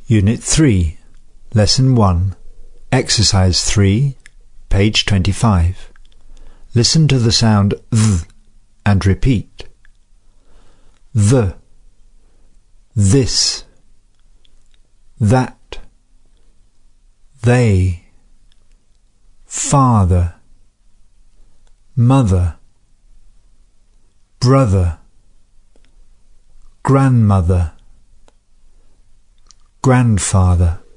Unit 3, Lesson 1, Exercise 3, page 25. Listen to the sound th and repeat. The, this, that, they, father, mother, brother, grandmother, grandfather.